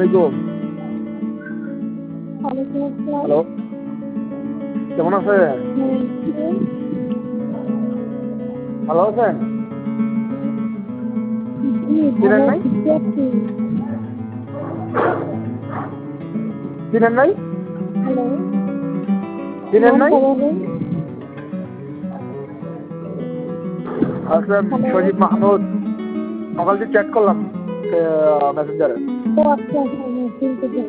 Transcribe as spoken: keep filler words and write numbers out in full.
আলাইকুম। ওয়ালাইকুম আসসালাম। হ্যালো, কেমন আছেন? হুম, কে? ভালো আছেন? জি, চিনেন ভালো নাই? আছি। কে আপনি? চিনেন নাই? হ্যালো, চিনেন নাই? নামটা বলেন। আচ্ছা, হ্যালো। সজীব মাহমুদ। সকাল থেকে চ্যাট করলাম মেসেঞ্জারে। ও আচ্ছা, হ্যাঁ, হ্যাঁ, চিনতে পেরেছি।